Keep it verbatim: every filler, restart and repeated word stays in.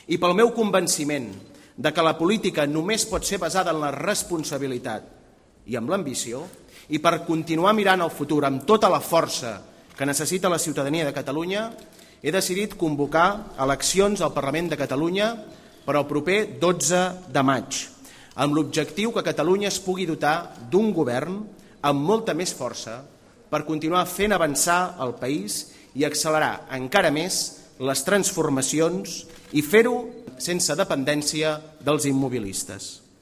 I pel meu convenciment de que la política només pot ser basada en la responsabilitat i amb l'ambició, i per continuar mirant al futur amb tota la força que necessita la ciutadania de Catalunya, he decidit convocar eleccions al Parlament de Catalunya per al proper dotze de maig, amb l'objectiu que Catalunya es pugui dotar d'un govern amb molta més força per continuar fent avançar el país i accelerar encara més les transformacions i fer-ho sense dependència dels immobilistes.